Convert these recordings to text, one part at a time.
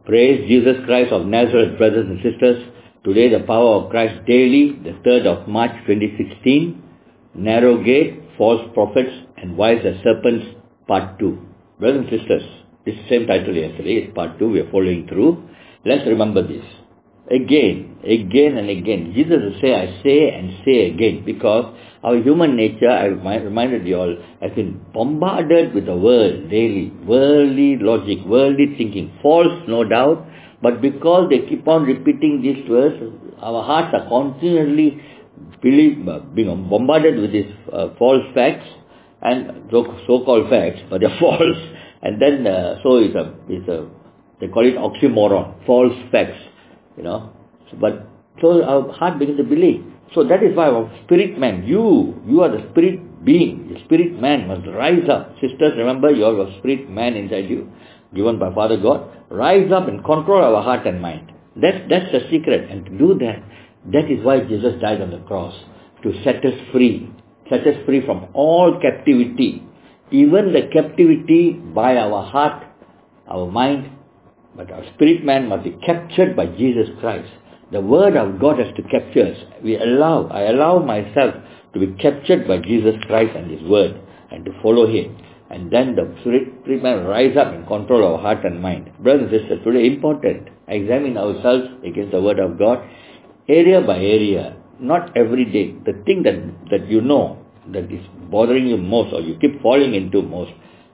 Praise Jesus Christ of Nazareth, brothers and sisters. Today the power of Christ daily, the 3rd of March 2016. Narrow gate, false prophets and wise as serpents, part 2. Brothers and sisters, it's the same title yesterday, it's part 2, we are following through. Let's remember this. Again and again. Jesus will say, I say and say again, because our human nature, I reminded you all, has been bombarded with the world daily. Worldly logic, worldly thinking. False, no doubt, but because they keep on repeating these words, our hearts are continually being bombarded with these false facts, and so-called facts, but they're false. And then, they call it oxymoron, false facts. So our heart begins to believe. So that is why our spirit man, you are the spirit being, the spirit man must rise up. Sisters, remember you have a spirit man inside you, given by Father God. Rise up and control our heart and mind. That's the secret. And to do that, that is why Jesus died on the cross, to set us free from all captivity, even the captivity by our heart, our mind. But our spirit man must be captured by Jesus Christ. The word of God has to capture us. I allow myself to be captured by Jesus Christ and His word, and to follow Him. And then the spirit man will rise up and control our heart and mind. Brothers and sisters, today important. Examine ourselves against the word of God, area by area, not every day. The thing that you know that is bothering you most, or you keep falling into most,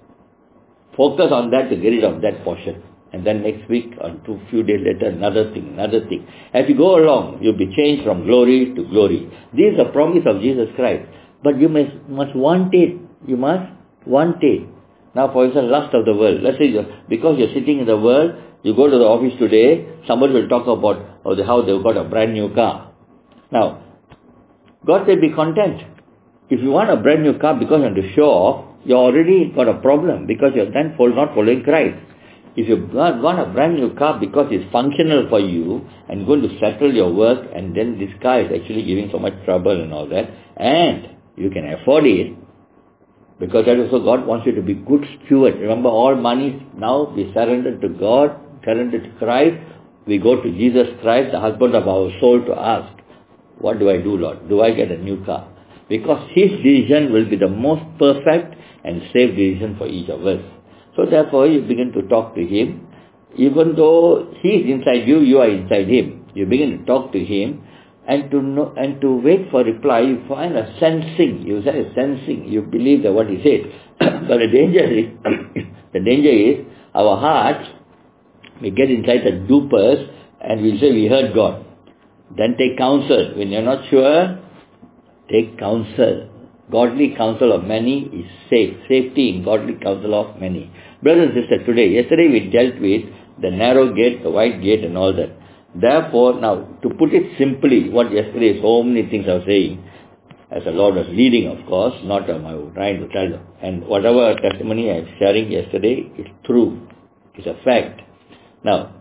focus on that to get rid of that portion. And then next week, or a few days later, another thing. As you go along, you'll be changed from glory to glory. This is a promise of Jesus Christ. But you must want it. You must want it. Now, for example, lust of the world. Let's say, because you're sitting in the world, you go to the office today, somebody will talk about how they've got a brand new car. Now, God said, be content. If you want a brand new car because you want to show off, you already got a problem, because you're then not following Christ. If you want a brand new car because it's functional for you and going to settle your work, and then this car is actually giving so much trouble and all that, and you can afford it, because that also God wants you to be good steward. Remember, all money now we surrender to God, surrender to Christ. We go to Jesus Christ, the husband of our soul, to ask, what do I do, Lord? Do I get a new car? Because His decision will be the most perfect and safe decision for each of us. So therefore, you begin to talk to Him. Even though He is inside you, you are inside Him. You begin to talk to Him, and to wait for reply. You find a sensing. You say sensing. You believe that what He said. But the danger is our hearts, we get inside the dupers, and we say we heard God. Then take counsel. When you're not sure, take counsel. Godly counsel of many is safe. Safety in godly counsel of many. Brothers and sisters, yesterday we dealt with the narrow gate, the wide gate and all that. Therefore, now, to put it simply, what yesterday so many things I was saying, as the Lord was leading, of course, not I was trying to tell them. And whatever testimony I am sharing yesterday is true. It's a fact. Now,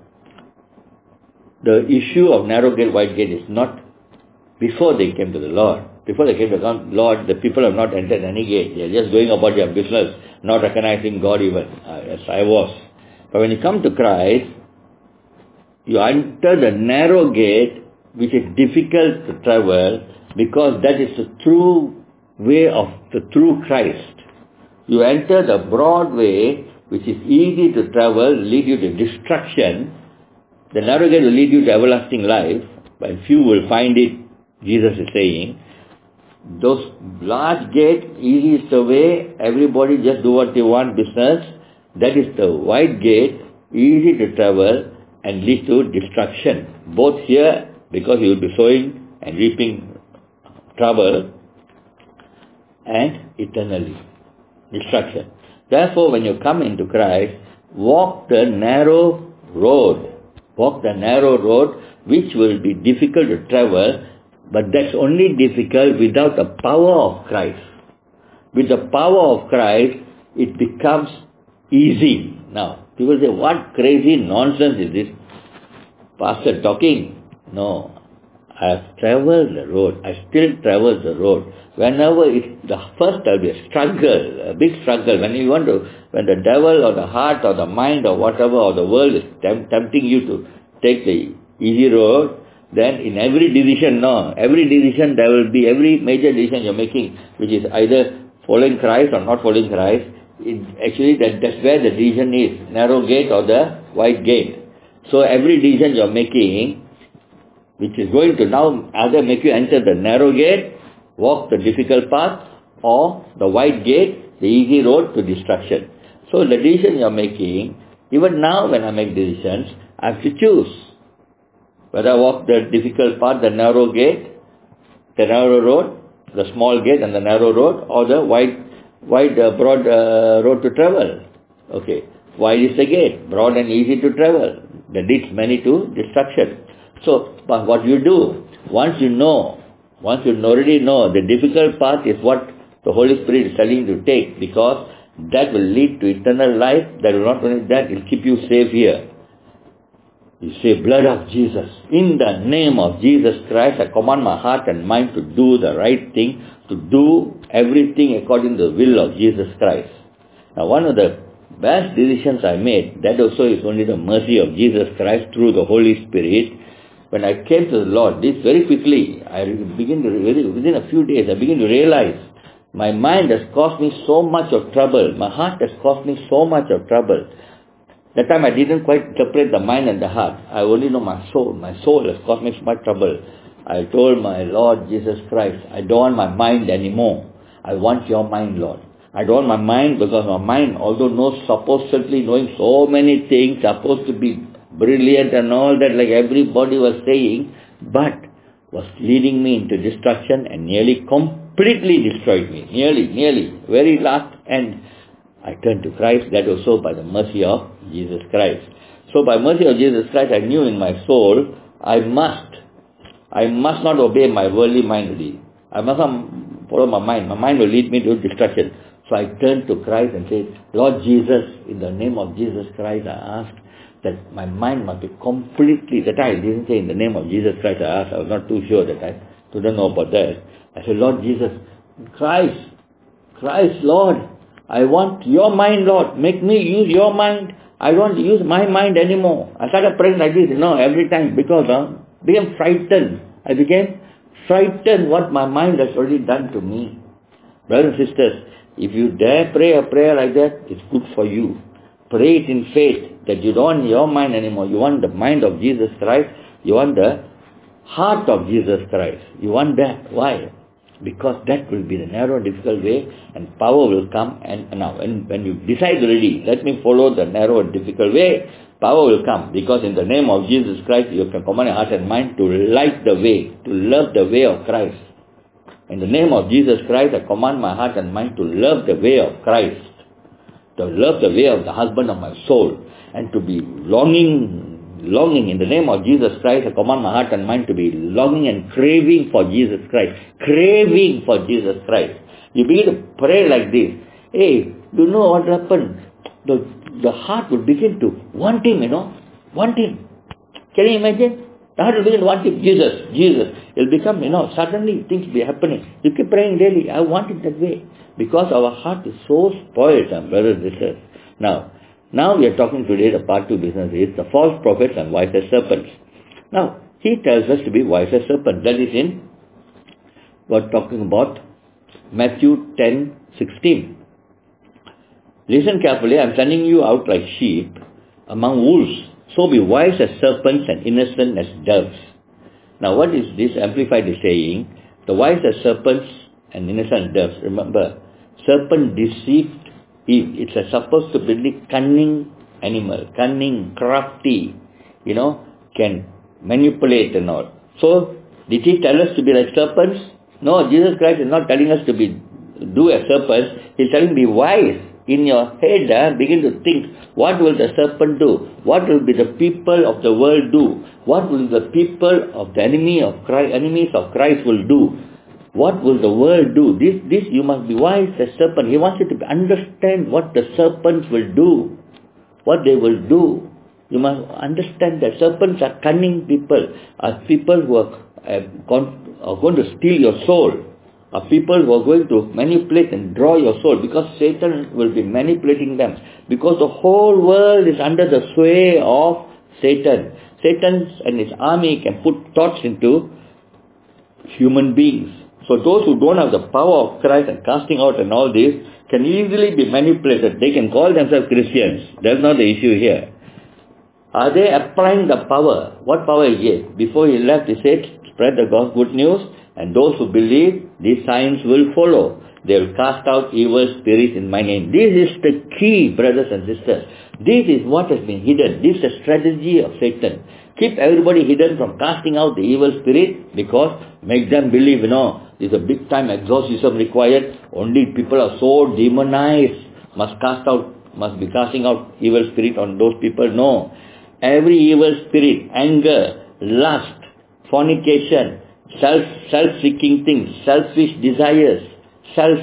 the issue of narrow gate, wide gate is not before they came to the Lord. Before they came to the Lord, the people have not entered any gate. They are just going about their business, not recognizing God even, as I was. But when you come to Christ, you enter the narrow gate, which is difficult to travel, because that is the true way of the true Christ. You enter the broad way, which is easy to travel, lead you to destruction. The narrow gate will lead you to everlasting life, but few will find it, Jesus is saying. Those large gate, easy is the way, everybody just do what they want, business. That is the wide gate, easy to travel and leads to destruction. Both here, because you will be sowing and reaping trouble, and eternally, destruction. Therefore, when you come into Christ, walk the narrow road. Walk the narrow road, which will be difficult to travel, but that's only difficult without the power of Christ. With the power of Christ, it becomes easy. Now, people say, what crazy nonsense is this pastor talking? No, I have traveled the road. I still travel the road. Whenever first there'll be a struggle, a big struggle. When the devil or the heart or the mind or whatever or the world is tempting you to take the easy road, then in every decision there will be, every major decision you're making, which is either following Christ or not following Christ, actually that's where the decision is, narrow gate or the wide gate. So every decision you're making, which is going to now either make you enter the narrow gate, walk the difficult path, or the wide gate, the easy road to destruction. So the decision you're making, even now when I make decisions, I have to choose whether I walk the difficult path, the narrow gate, the narrow road, the small gate and the narrow road, or the broad road to travel. Okay, wide is the gate, broad and easy to travel, that leads many to destruction. So, but what you do, once you already know, the difficult path is what the Holy Spirit is telling you to take, because that will lead to eternal life. That will not only that, it will keep you safe here. You say, blood of Jesus, in the name of Jesus Christ, I command my heart and mind to do the right thing, to do everything according to the will of Jesus Christ. Now, one of the best decisions I made, that also is only the mercy of Jesus Christ through the Holy Spirit. When I came to the Lord, this very quickly, within a few days, I begin to realize my mind has caused me so much of trouble. My heart has caused me so much of trouble. That time I didn't quite separate the mind and the heart. I only know my soul. My soul has caused me so much trouble. I told my Lord Jesus Christ, I don't want my mind anymore. I want your mind, Lord. I don't want my mind, because my mind, although supposedly knowing so many things, supposed to be brilliant and all that, like everybody was saying, but was leading me into destruction and nearly completely destroyed me. Nearly, very last end. I turned to Christ, that was so by the mercy of Jesus Christ. So by mercy of Jesus Christ, I knew in my soul, I must not obey my worldly mind really. I must not follow my mind. My mind will lead me to destruction. So I turned to Christ and said, Lord Jesus, in the name of Jesus Christ, I ask that my mind must be completely, that I didn't say in the name of Jesus Christ, I asked, I was not too sure that I didn't know about that. I said, Lord Jesus, Christ, Lord, I want your mind, Lord. Make me use your mind. I don't want to use my mind anymore. I started praying like this, every time, because I became frightened. I became frightened what my mind has already done to me. Brothers and sisters, if you dare pray a prayer like that, it's good for you. Pray it in faith that you don't want your mind anymore. You want the mind of Jesus Christ. You want the heart of Jesus Christ. You want that. Why? Because that will be the narrow, difficult way, and power will come. And now, when you decide already, let me follow the narrow and difficult way, power will come. Because in the name of Jesus Christ, you can command your heart and mind to like the way, to love the way of Christ. In the name of Jesus Christ, I command my heart and mind to love the way of Christ, to love the way of the husband of my soul, and to be longing in the name of Jesus Christ. I command my heart and mind to be longing and craving for Jesus Christ. Craving for Jesus Christ. You begin to pray like this. Hey, you know what happened? The heart will begin to want Him, Want Him. Can you imagine? The heart will begin to want Him. Jesus. It will become, suddenly things will be happening. You keep praying daily. I want it that way. Because our heart is so spoiled, brothers and sisters. Now we are talking today, the part 2 business is the false prophets and wise as serpents. Now, he tells us to be wise as serpents. That is we're talking about Matthew 10:16. Listen carefully, I'm sending you out like sheep among wolves. So be wise as serpents and innocent as doves. Now what is this? Amplified is saying, the wise as serpents and innocent doves. Remember, serpent deceived Eve. It's supposed to be a cunning animal, cunning, crafty, can manipulate and all. So, did he tell us to be like serpents? No, Jesus Christ is not telling us to do as serpents. He's telling be wise. In your head, begin to think, what will the serpent do? What will be the people of the world do? What will the people of the enemies of Christ will do? What will the world do? This you must be wise as serpent. He wants you to understand what the serpents will do. What they will do. You must understand that serpents are cunning people. Are people who are going to steal your soul, are people who are going to manipulate and draw your soul, because Satan will be manipulating them, because the whole world is under the sway of Satan. Satan and his army can put thoughts into human beings. So those who don't have the power of Christ and casting out and all this can easily be manipulated. They can call themselves Christians. That's not the issue here. Are they applying the power? What power he gave? Before he left, he said, spread the good news, and those who believe, these signs will follow. They will cast out evil spirits in my name. This is the key, brothers and sisters. This is what has been hidden. This is the strategy of Satan. Keep everybody hidden from casting out the evil spirit, because make them believe, there's a big time exorcism required. Only people are so demonized must be casting out evil spirit on those people. No. Every evil spirit, anger, lust, fornication, self-seeking things, selfish desires, self,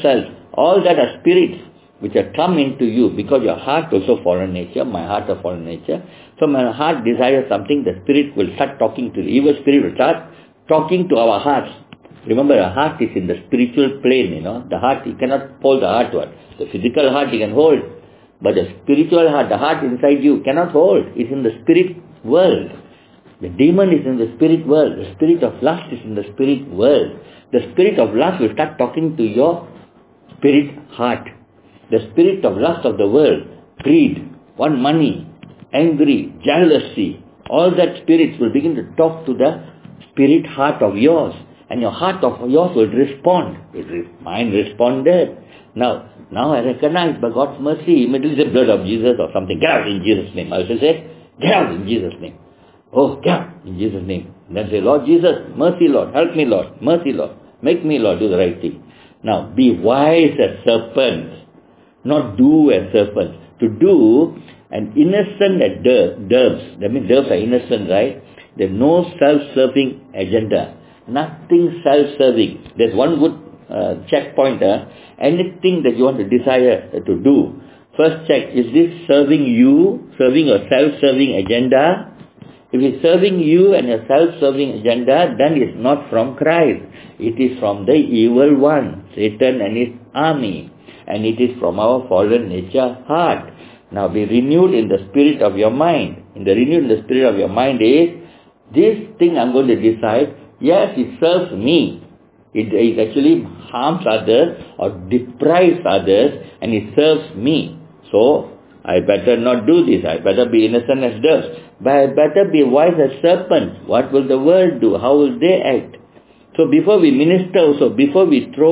all that are spirits which have come into you, because your heart also fallen nature, my heart a fallen nature. So my heart desires something, the spirit will start talking to the evil spirit will start talking to our hearts. Remember, our heart is in the spiritual plane, the heart, you cannot hold the heart one. The physical heart you can hold, but the spiritual heart, the heart inside you cannot hold. It's in the spirit world. The demon is in the spirit world. The spirit of lust is in the spirit world. The spirit of lust will start talking to your spirit heart. The spirit of lust of the world, greed, want money, angry, jealousy, all that spirits will begin to talk to the spirit heart of yours. And your heart of yours will respond. Mine responded. Now I recognize by God's mercy, immediately the blood of Jesus or something. Get out in Jesus' name. I will say, get out in Jesus' name. Oh, get out in Jesus' name. And then say, Lord Jesus, mercy Lord, help me Lord, mercy Lord, make me Lord, do the right thing. Now, be wise as serpents, not do as serpents. To do an innocent as doves. That means doves are innocent, right? There's no self-serving agenda. Nothing self-serving. There's one good checkpoint. Anything that you want to desire to do, first check, is this serving you, serving your self-serving agenda? If it's serving you and your self-serving agenda, then it's not from Christ. It is from the evil one, Satan and his army. And it is from our fallen nature heart. Now be renewed in the spirit of your mind. In the renewed in the spirit of your mind is, this thing I'm going to decide, yes, it serves me. It actually harms others or deprives others, and it serves me. So, I better not do this. I better be innocent as doves. But I better be wise as serpents. What will the world do? How will they act? So before we minister also, before we give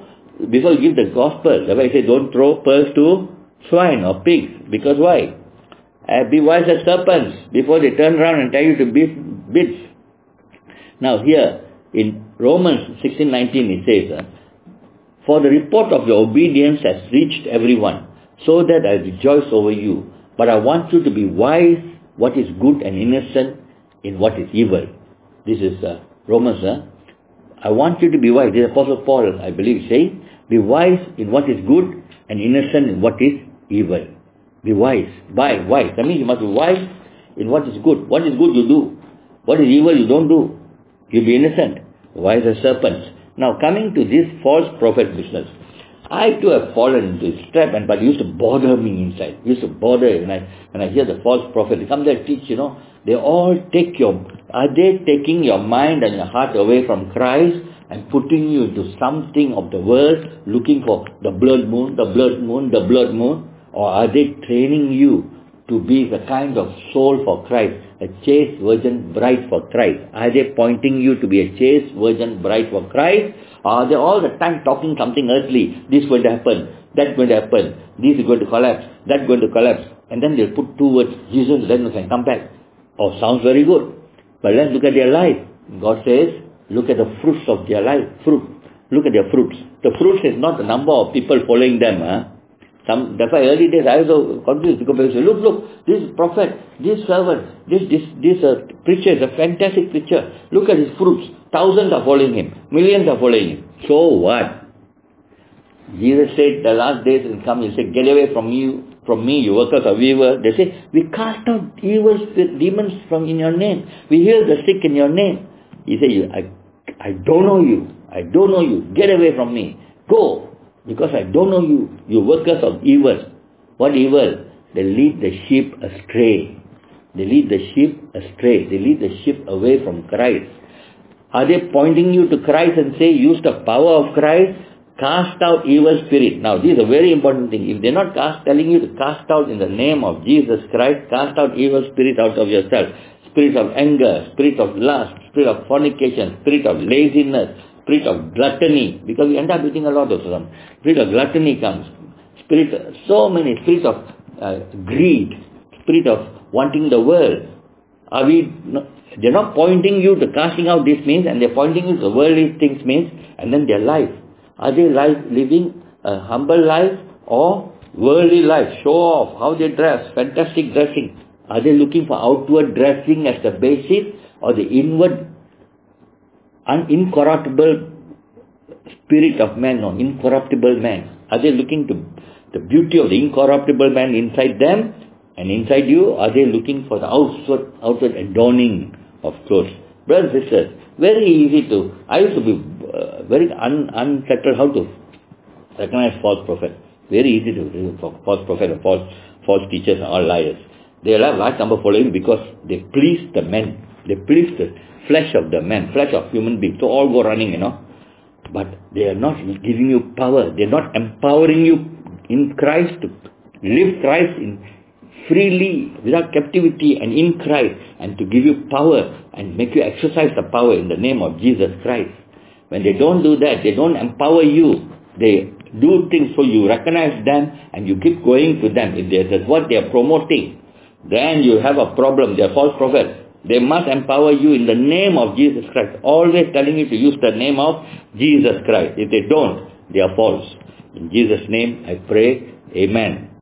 the gospel, that's why I say don't throw pearls to swine or pigs. Because why? Be wise as serpents before they turn around and tell you to be bits. Now here, in Romans 16:19 it says, for the report of your obedience has reached everyone, so that I rejoice over you. But I want you to be wise what is good and innocent in what is evil. This is Romans. I want you to be wise. This is Apostle Paul, I believe, saying, be wise in what is good and innocent in what is evil. Be wise. Wise. That means you must be wise in what is good. What is good you do. What is evil you don't do. You be innocent. Wise as serpents. Now coming to this false prophet business. I too have fallen into this trap, but it used to bother me inside. It used to bother when I hear the false prophet. They come there teach, they all are they taking your mind and your heart away from Christ and putting you into something of the world, looking for the blood moon, or are they training you to be the kind of soul for Christ, a chaste virgin bride for Christ? Are they pointing you to be a chaste virgin bride for Christ? Or are they all the time talking something earthly? This is going to happen, that's going to happen, this is going to collapse, that's going to collapse. And then they'll put 2 words, Jesus, then you can come back. Oh, sounds very good. But let's look at their life. God says, look at the fruits of their life. Look at their fruits. The fruits is not the number of people following them. That's why early days I was confused because people say, look, this prophet, this servant, this preacher is a fantastic preacher. Look at his fruits. Thousands are following him. Millions are following him. So what? Jesus said the last days will come. He said, get away from me, you workers of evil. They say, we cast out evil demons in your name. We heal the sick in your name. He said, I don't know you. I don't know you. Get away from me. Go. Because I don't know you. You workers of evil. What evil? They lead the sheep astray. They lead the sheep astray. They lead the sheep away from Christ. Are they pointing you to Christ and say, use the power of Christ, cast out evil spirit? Now, this is a very important thing. If they're not telling you to cast out in the name of Jesus Christ, cast out evil spirit out of yourself. Spirit of anger, spirit of lust, spirit of fornication, spirit of laziness, spirit of gluttony, because we end up eating a lot of them. Spirit of gluttony comes. So many spirits of greed, spirit of wanting the world. They're not pointing you to casting out these means, and they're pointing you to worldly things means, and then their life. Are they living a humble life or worldly life? Show off, how they dress, fantastic dressing. Are they looking for outward dressing as the basis, or the inward, incorruptible spirit of man, or incorruptible man? Are they looking to the beauty of the incorruptible man inside them and inside you? Are they looking for the outward adorning of clothes? Brothers and sisters, very easy to, I used to be very unsettled how to recognize false prophet. Very easy to false prophet or false teachers are all liars. They have large number following because they please the men. They please the flesh of the man, flesh of human beings. So all go running, But they are not giving you power. They are not empowering you in Christ to live Christ in freely, without captivity, and in Christ, and to give you power and make you exercise the power in the name of Jesus Christ. When they don't do that, they don't empower you. They do things so you recognize them and you keep going to them. If that's what they are promoting, then you have a problem. They are false prophets. They must empower you in the name of Jesus Christ. Always telling you to use the name of Jesus Christ. If they don't, they are false. In Jesus' name I pray. Amen.